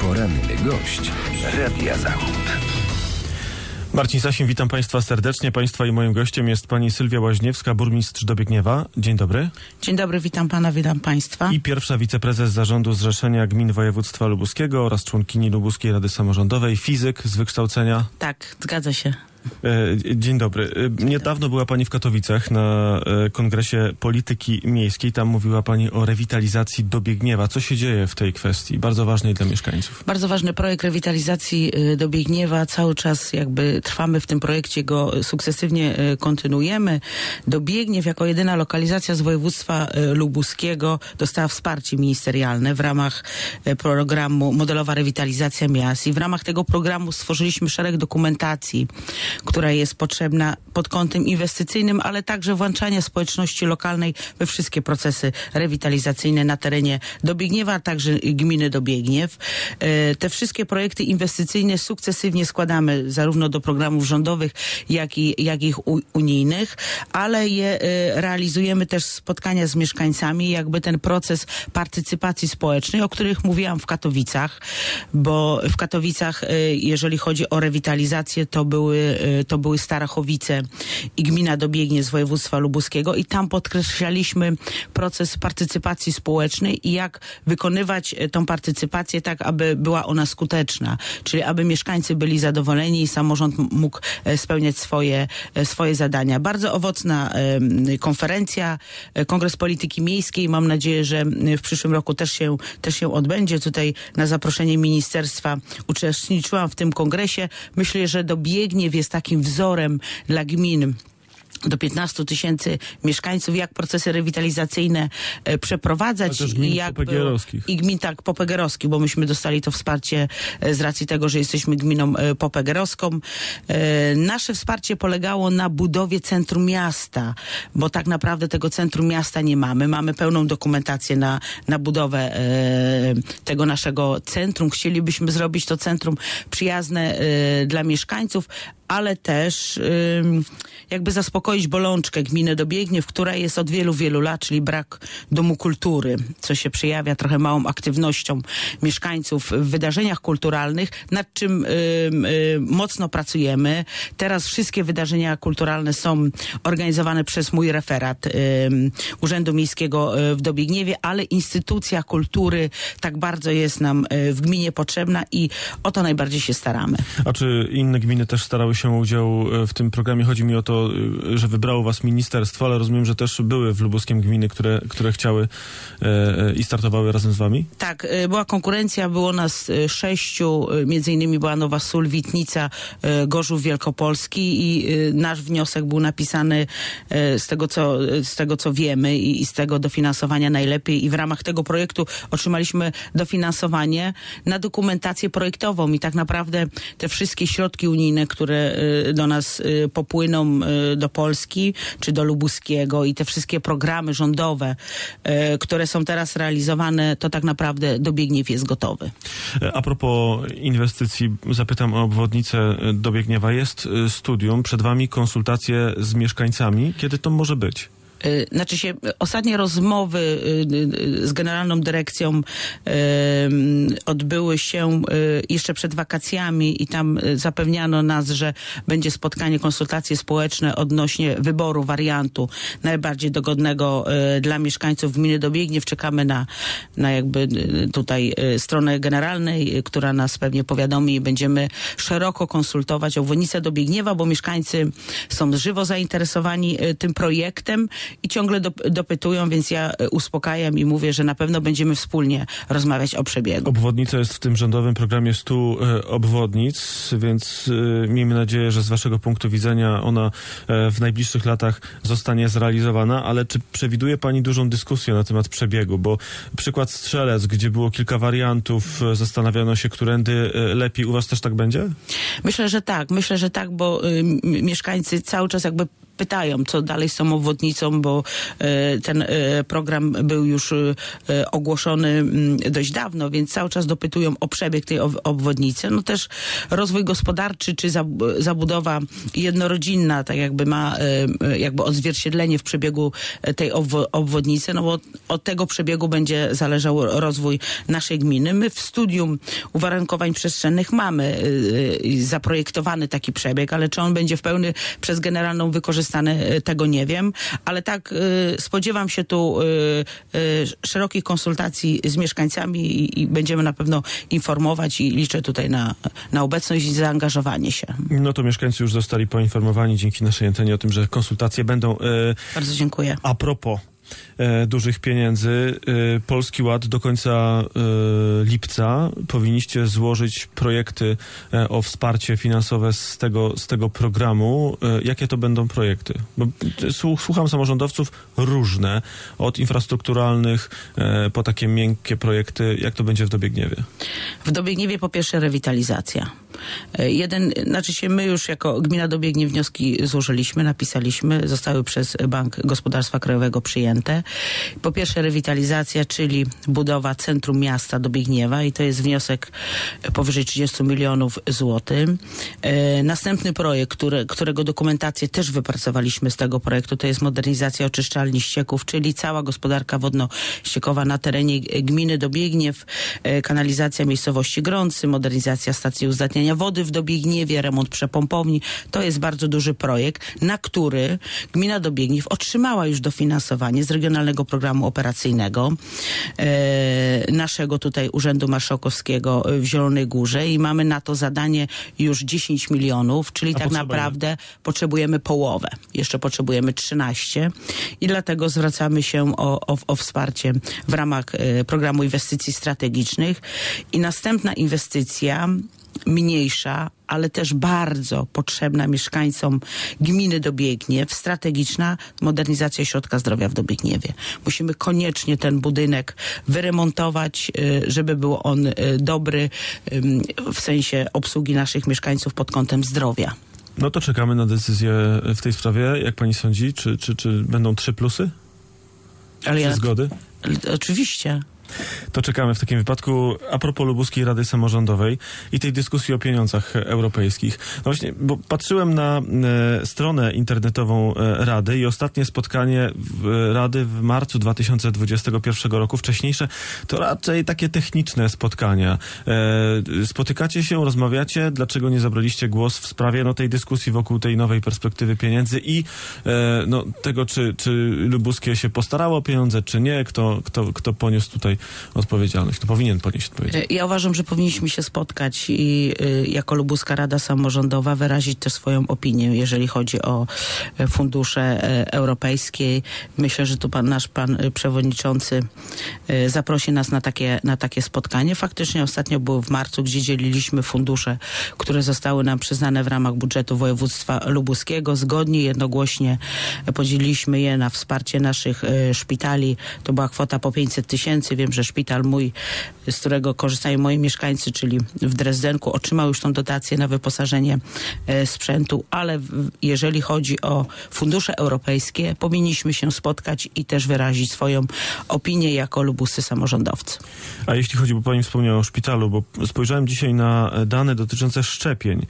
Poranny gość Radia Zachód. Marcin Sasin, witam Państwa serdecznie. Państwa i moim gościem jest pani Sylwia Łaźniewska, burmistrz Dobiegniewa. Dzień dobry. Dzień dobry, witam pana, witam państwa. I pierwsza wiceprezes Zarządu Zrzeszenia Gmin Województwa Lubuskiego oraz członkini Lubuskiej Rady Samorządowej, fizyk z wykształcenia. Tak, zgadza się. Dzień dobry. Niedawno była pani w Katowicach na Kongresie Polityki Miejskiej. Tam mówiła pani o rewitalizacji Dobiegniewa. Co się dzieje w tej kwestii? Bardzo ważnej dla mieszkańców. Bardzo ważny projekt rewitalizacji Dobiegniewa. Cały czas jakby trwamy w tym projekcie, go sukcesywnie kontynuujemy. Dobiegniew jako jedyna lokalizacja z województwa lubuskiego dostała wsparcie ministerialne w ramach programu Modelowa Rewitalizacja Miast. I w ramach tego programu stworzyliśmy szereg dokumentacji, która jest potrzebna pod kątem inwestycyjnym, ale także włączania społeczności lokalnej we wszystkie procesy rewitalizacyjne na terenie Dobiegniewa, a także gminy Dobiegniew. Te wszystkie projekty inwestycyjne sukcesywnie składamy zarówno do programów rządowych, jak i unijnych, ale je realizujemy też spotkania z mieszkańcami, jakby ten proces partycypacji społecznej, o których mówiłam w Katowicach, bo w Katowicach, jeżeli chodzi o rewitalizację, to były Starachowice i gmina Dobiegniew z województwa lubuskiego i tam podkreślaliśmy proces partycypacji społecznej i jak wykonywać tą partycypację tak, aby była ona skuteczna, czyli aby mieszkańcy byli zadowoleni i samorząd mógł spełniać swoje zadania. Bardzo owocna konferencja, Kongres Polityki Miejskiej. Mam nadzieję, że w przyszłym roku też się odbędzie. Tutaj na zaproszenie ministerstwa uczestniczyłam w tym kongresie. Myślę, że Dobiegniew jest takim wzorem dla gmin do 15 000 mieszkańców, jak procesy rewitalizacyjne przeprowadzać i gmin tak popegerowskich, bo myśmy dostali to wsparcie z racji tego, że jesteśmy gminą popegerowską. Nasze wsparcie polegało na budowie centrum miasta, bo tak naprawdę tego centrum miasta nie mamy. Mamy pełną dokumentację na budowę tego naszego centrum. Chcielibyśmy zrobić to centrum przyjazne dla mieszkańców, ale też jakby zaspokoić bolączkę gminy Dobiegniew, która jest od wielu, wielu lat, czyli brak domu kultury, co się przejawia trochę małą aktywnością mieszkańców w wydarzeniach kulturalnych, nad czym mocno pracujemy. Teraz wszystkie wydarzenia kulturalne są organizowane przez mój referat Urzędu Miejskiego w Dobiegniewie, ale instytucja kultury tak bardzo jest nam w gminie potrzebna i o to najbardziej się staramy. A czy inne gminy też starały się o udział w tym programie? Chodzi mi o to, że wybrało was ministerstwo, ale rozumiem, że też były w Lubuskiem gminy, które chciały i startowały razem z wami? Tak, była konkurencja, było nas 6, między innymi była Nowa Sól, Witnica, Gorzów Wielkopolski i nasz wniosek był napisany z tego co wiemy i z tego dofinansowania najlepiej i w ramach tego projektu otrzymaliśmy dofinansowanie na dokumentację projektową i tak naprawdę te wszystkie środki unijne, które do nas popłyną do Polski czy do Lubuskiego i te wszystkie programy rządowe, które są teraz realizowane, to tak naprawdę Dobiegniew jest gotowy. A propos inwestycji, zapytam o obwodnicę Dobiegniewa. Jest studium, przed wami konsultacje z mieszkańcami. Kiedy to może być? Znaczy się, ostatnie rozmowy z Generalną Dyrekcją odbyły się jeszcze przed wakacjami i tam zapewniano nas, że będzie spotkanie, konsultacje społeczne odnośnie wyboru wariantu najbardziej dogodnego dla mieszkańców gminy Dobiegniew. Czekamy na jakby tutaj stronę generalnej, która nas pewnie powiadomi i będziemy szeroko konsultować obwodnicę Dobiegniewa, bo mieszkańcy są żywo zainteresowani tym projektem i ciągle dopytują, więc ja uspokajam i mówię, że na pewno będziemy wspólnie rozmawiać o przebiegu. Obwodnica jest w tym rządowym programie 100 obwodnic, więc miejmy nadzieję, że z waszego punktu widzenia ona w najbliższych latach zostanie zrealizowana, ale czy przewiduje pani dużą dyskusję na temat przebiegu? Bo przykład Strzelec, gdzie było kilka wariantów, zastanawiano się, którędy lepiej. U was też tak będzie? Myślę, że tak, bo mieszkańcy cały czas jakby pytają, co dalej z tą obwodnicą, bo ten program był już ogłoszony dość dawno, więc cały czas dopytują o przebieg tej obwodnicy. No też rozwój gospodarczy, czy zabudowa jednorodzinna, tak jakby ma jakby odzwierciedlenie w przebiegu tej obwodnicy, no bo od tego przebiegu będzie zależał rozwój naszej gminy. My w studium uwarunkowań przestrzennych mamy zaprojektowany taki przebieg, ale czy on będzie w pełni przez generalną wykorzystany, tego nie wiem, ale tak spodziewam się tu szerokich konsultacji z mieszkańcami i będziemy na pewno informować i liczę tutaj na obecność i zaangażowanie się. No to mieszkańcy już zostali poinformowani dzięki naszej antenie o tym, że konsultacje będą. Bardzo dziękuję. A propos dużych pieniędzy, Polski Ład do końca lipca powinniście złożyć projekty o wsparcie finansowe z tego programu. Jakie to będą projekty? Bo słucham samorządowców różne, od infrastrukturalnych po takie miękkie projekty. Jak to będzie w Dobiegniewie? W Dobiegniewie po pierwsze rewitalizacja. My już jako gmina Dobiegniew wnioski złożyliśmy, napisaliśmy, zostały przez Bank Gospodarstwa Krajowego przyjęte. Po pierwsze rewitalizacja, czyli budowa centrum miasta Dobiegniewa i to jest wniosek powyżej 30 milionów złotych. Następny projekt, którego dokumentację też wypracowaliśmy z tego projektu, to jest modernizacja oczyszczalni ścieków, czyli cała gospodarka wodno-ściekowa na terenie gminy Dobiegniew, kanalizacja miejscowości Grący, modernizacja stacji uzdatniania wody w Dobiegniewie, remont przepompowni. To jest bardzo duży projekt, na który gmina Dobiegniew otrzymała już dofinansowanie z Regionalnego Programu Operacyjnego naszego tutaj Urzędu Marszałkowskiego w Zielonej Górze i mamy na to zadanie już 10 milionów, czyli tak naprawdę potrzebujemy połowę. Jeszcze potrzebujemy 13 i dlatego zwracamy się o wsparcie w ramach Programu Inwestycji Strategicznych i następna inwestycja mniejsza, ale też bardzo potrzebna mieszkańcom gminy Dobiegniew, strategiczna modernizacja ośrodka zdrowia w Dobiegniewie. Musimy koniecznie ten budynek wyremontować, żeby był on dobry w sensie obsługi naszych mieszkańców pod kątem zdrowia. No to czekamy na decyzję w tej sprawie. Jak pani sądzi, czy będą 3 plusy? Ale zgody? Oczywiście. To czekamy w takim wypadku. A propos Lubuskiej Rady Samorządowej i tej dyskusji o pieniądzach europejskich. No właśnie, bo patrzyłem na stronę internetową Rady i ostatnie spotkanie Rady w marcu 2021 roku, wcześniejsze, to raczej takie techniczne spotkania. Spotykacie się, rozmawiacie, dlaczego nie zabraliście głos w sprawie tej dyskusji wokół tej nowej perspektywy pieniędzy i tego, czy Lubuskie się postarało o pieniądze, czy nie, kto poniósł tutaj odpowiedzialność, to powinien ponieść odpowiedzialność. Ja uważam, że powinniśmy się spotkać i jako Lubuska Rada Samorządowa wyrazić też swoją opinię, jeżeli chodzi o fundusze europejskie. Myślę, że tu pan przewodniczący zaprosi nas na takie spotkanie. Faktycznie ostatnio było w marcu, gdzie dzieliliśmy fundusze, które zostały nam przyznane w ramach budżetu województwa lubuskiego. Zgodnie, jednogłośnie podzieliliśmy je na wsparcie naszych szpitali. To była kwota po 500 000. Wiem, że szpital mój, z którego korzystają moi mieszkańcy, czyli w Drezdenku, otrzymał już tą dotację na wyposażenie sprzętu, ale jeżeli chodzi o fundusze europejskie, powinniśmy się spotkać i też wyrazić swoją opinię jako lubuscy samorządowcy. A jeśli chodzi, bo pani wspomniała o szpitalu, bo spojrzałem dzisiaj na dane dotyczące szczepień.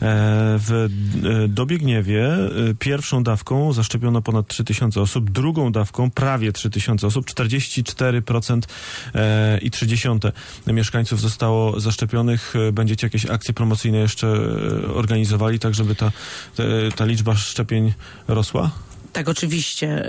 W Dobiegniewie pierwszą dawką zaszczepiono ponad 3000 osób, drugą dawką prawie 3000 osób, 44% i 0,3 mieszkańców zostało zaszczepionych. Będziecie jakieś akcje promocyjne jeszcze organizowali, tak żeby ta liczba szczepień rosła? Tak, oczywiście.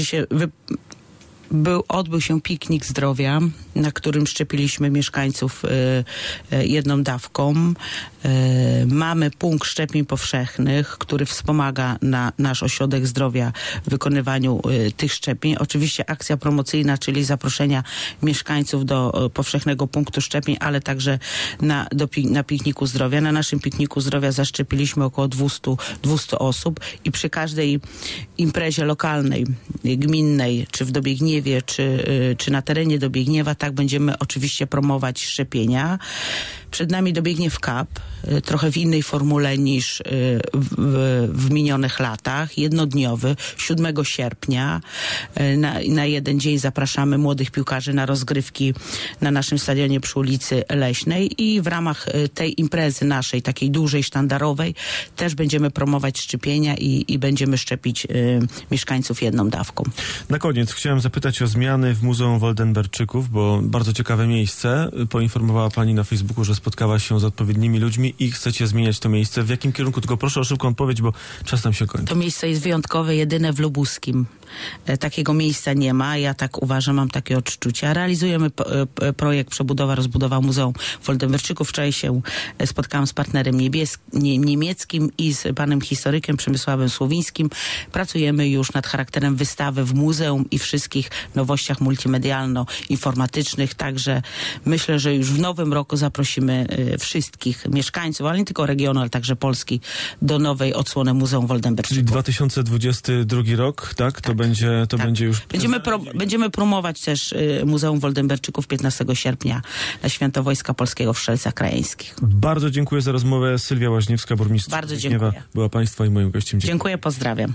Odbył się piknik zdrowia, na którym szczepiliśmy mieszkańców jedną dawką. Mamy punkt szczepień powszechnych, który wspomaga nasz ośrodek zdrowia w wykonywaniu tych szczepień. Oczywiście akcja promocyjna, czyli zaproszenia mieszkańców do powszechnego punktu szczepień, ale także na pikniku zdrowia. Na naszym pikniku zdrowia zaszczepiliśmy około 200 osób i przy każdej imprezie lokalnej, gminnej, czy w Dobiegniewie, czy na terenie Dobiegniewa, tak będziemy oczywiście promować szczepienia. Przed nami dobiegnie WKAP, trochę w innej formule niż w minionych latach, jednodniowy, 7 sierpnia. Na jeden dzień zapraszamy młodych piłkarzy na rozgrywki na naszym stadionie przy ulicy Leśnej i w ramach tej imprezy naszej, takiej dużej, sztandarowej, też będziemy promować szczepienia i będziemy szczepić mieszkańców jedną dawką. Na koniec chciałem zapytać o zmiany w Muzeum Woldenberczyków, bo bardzo ciekawe miejsce. Poinformowała pani na Facebooku, że spotkała się z odpowiednimi ludźmi i chcecie zmieniać to miejsce. W jakim kierunku? Tylko proszę o szybką odpowiedź, bo czas nam się kończy. To miejsce jest wyjątkowe, jedyne w Lubuskim. Takiego miejsca nie ma. Ja tak uważam, mam takie odczucia. Realizujemy projekt przebudowa, rozbudowa Muzeum Woldenberczyków. Wczoraj się spotkałam z partnerem niemieckim i z panem historykiem Przemysławem Słowińskim. Pracujemy już nad charakterem wystawy w muzeum i wszystkich nowościach multimedialno-informatycznych. Także myślę, że już w nowym roku zaprosimy wszystkich mieszkańców, ale nie tylko regionu, ale także Polski do nowej odsłony Muzeum Woldenberczyków. Czyli 2022 rok, tak? To będzie już... Będziemy promować też Muzeum Woldenberczyków 15 sierpnia na Święto Wojska Polskiego w Strzelcach Krajeńskich. Bardzo dziękuję za rozmowę. Sylwia Łaźniewska, burmistrz Bardzo Wiśniewa, dziękuję. była państwa i moim gościem. Dziękuję, pozdrawiam.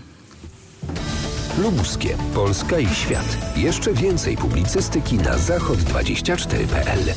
Lubuskie, Polska i świat. Jeszcze więcej publicystyki na zachod24.pl.